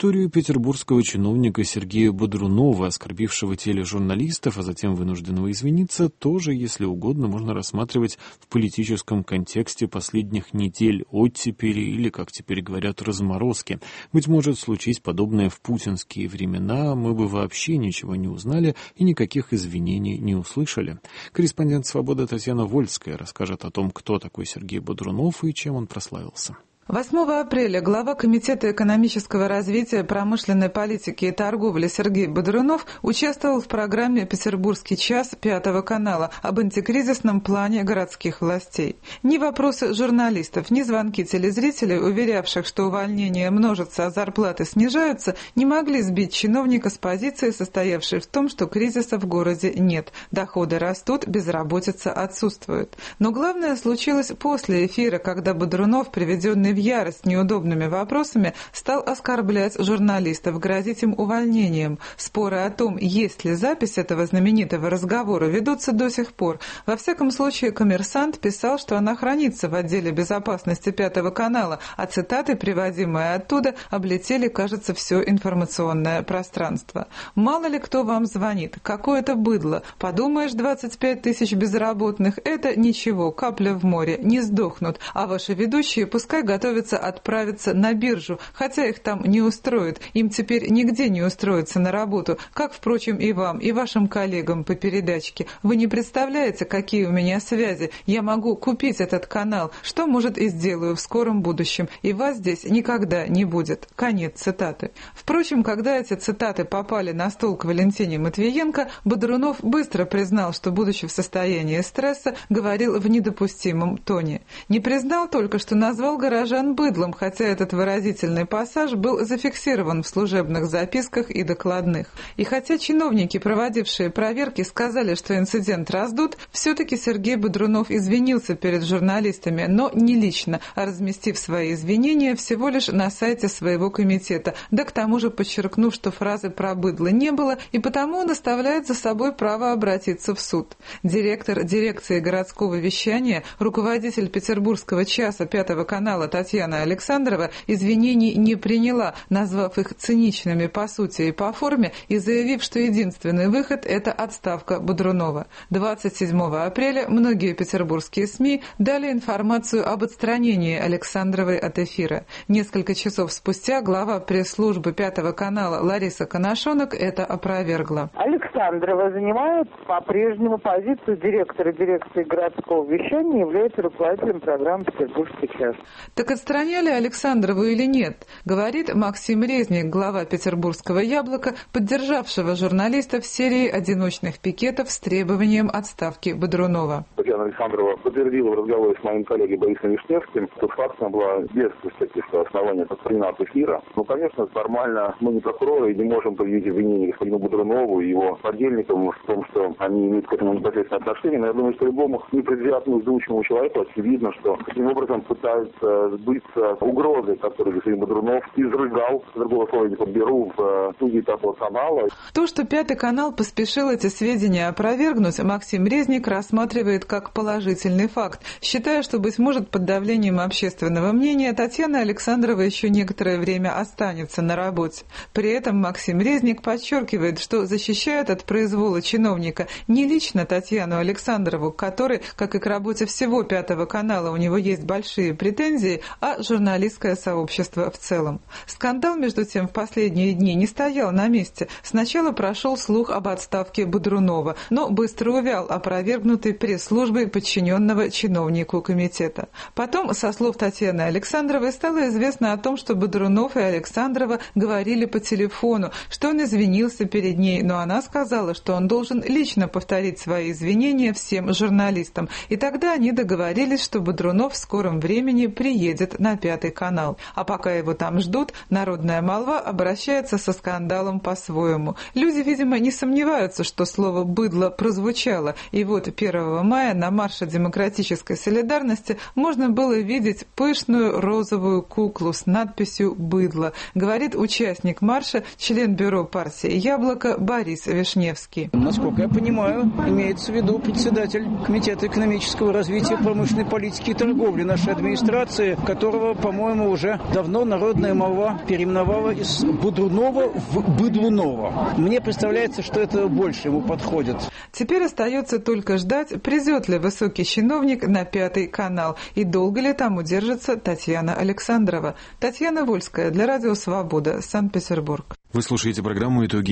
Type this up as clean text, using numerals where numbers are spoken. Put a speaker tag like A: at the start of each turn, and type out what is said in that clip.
A: Историю петербургского чиновника Сергея Бодрунова, оскорбившего тележурналистов, а затем вынужденного извиниться, тоже, если угодно, можно рассматривать в политическом контексте последних недель, оттепели или, как теперь говорят, разморозки. Быть может, случись подобное в путинские времена, мы бы вообще ничего не узнали и никаких извинений не услышали. Корреспондент «Свободы» Татьяна Вольская расскажет о том, кто такой Сергей Бодрунов и чем он прославился.
B: 8 апреля глава Комитета экономического развития, промышленной политики и торговли Сергей Бодрунов участвовал в программе «Петербургский час» 5 канала об антикризисном плане городских властей. Ни вопросы журналистов, ни звонки телезрителей, уверявших, что увольнения множатся, а зарплаты снижаются, не могли сбить чиновника с позиции, состоявшей в том, что кризиса в городе нет, доходы растут, безработица отсутствует. Но главное случилось после эфира, когда Бодрунов, приведенный в ярость неудобными вопросами, стал оскорблять журналистов, грозить им увольнением. Споры о том, есть ли запись этого знаменитого разговора, ведутся до сих пор. Во всяком случае, «Коммерсант» писал, что она хранится в отделе безопасности 5 канала, а цитаты, приводимые оттуда, облетели, кажется, все информационное пространство. Мало ли кто вам звонит, какое-то быдло. Подумаешь, 25 тысяч безработных – это ничего, капля в море, не сдохнут, а ваши ведущие пускай готовятся отправиться на биржу, хотя их там не устроят. Им теперь нигде не устроиться на работу, как, впрочем, и вам, и вашим коллегам по передачке. Вы не представляете, какие у меня связи. Я могу купить этот канал, что, может, и сделаю в скором будущем, и вас здесь никогда не будет. Конец цитаты. Впрочем, когда эти цитаты попали на стол к Валентине Матвиенко, Бодрунов быстро признал, что, будучи в состоянии стресса, говорил в недопустимом тоне. Не признал только, что назвал горожан быдлом, хотя этот выразительный пассаж был зафиксирован в служебных записках и докладных. И хотя чиновники, проводившие проверки, сказали, что инцидент раздут, все-таки Сергей Бодрунов извинился перед журналистами, но не лично, а разместив свои извинения всего лишь на сайте своего комитета, да к тому же подчеркнув, что фразы про быдло не было, и потому он оставляет за собой право обратиться в суд. Директор дирекции городского вещания, руководитель Петербургского часа 5 канала Татьяна Александрова извинений не приняла, назвав их циничными по сути и по форме и заявив, что единственный выход – это отставка Бодрунова. 27 апреля многие петербургские СМИ дали информацию об отстранении Александровой от эфира. Несколько часов спустя глава пресс-службы 5 канала Лариса Коношонок это опровергла.
C: Александрова занимает по-прежнему позицию директора дирекции городского вещания и является руководителем программы «Петербургский час».
B: Так отстраняли Александрову или нет, говорит Максим Резник, глава петербургского «Яблока», поддержавшего журналистов в серии одиночных пикетов с требованием отставки Бодрунова.
D: Татьяна Александрова подтвердила в разговоре с моим коллегой Борисом Вишневским, что факт была без всяких оснований отстранена от эфира. Ну, конечно, формально мы не прокуроры и не можем предъявить обвинение господину Бодрунову и его подельникам в том, что они имеют к этому непосредственное отношение. Но я думаю, что любому непредвзятому изученному человеку очевидно, что таким образом пытаются сбыться угрозы, которые господин Бодрунов изрыгал, другого слова не подберу, в студии 5 канала.
B: То, что 5 канал поспешил эти сведения опровергнуть, Максим Резник рассматривает как положительный факт, считая, что, быть может, под давлением общественного мнения Татьяна Александрова еще некоторое время останется на работе. При этом Максим Резник подчеркивает, что защищает от произвола чиновника не лично Татьяну Александрову, к которой, как и к работе всего 5 канала, у него есть большие претензии, а журналистское сообщество в целом. Скандал, между тем, в последние дни не стоял на месте. Сначала прошел слух об отставке Бодрунова, но быстро увял, опровергнутый пресс-службой подчиненного чиновнику комитета. Потом, со слов Татьяны Александровой, стало известно о том, что Бодрунов и Александрова говорили по телефону, что он извинился перед ней, но она сказала, что он должен лично повторить свои извинения всем журналистам. И тогда они договорились, что Бодрунов в скором времени приедет на 5 канал. А пока его там ждут, народная молва обращается со скандалом по-своему. Люди, видимо, не сомневаются, что слово «быдло» прозвучало. И вот 1 мая на марше демократической солидарности можно было видеть пышную розовую куклу с надписью «Быдло», говорит участник марша, член бюро партии «Яблоко» Борис Вишневский. Вишневский.
E: Насколько я понимаю, имеется в виду председатель Комитета экономического развития, промышленной политики и торговли нашей администрации, которого, по-моему, уже давно народная молва переименовала из Бодрунова в Быдлунова. Мне представляется, что это больше ему подходит.
B: Теперь остается только ждать, придет ли высокий чиновник на Пятый канал и долго ли там удержится Татьяна Александрова. Татьяна Вольская для Радио Свобода, Санкт-Петербург.
A: Вы слушаете программу «Итоги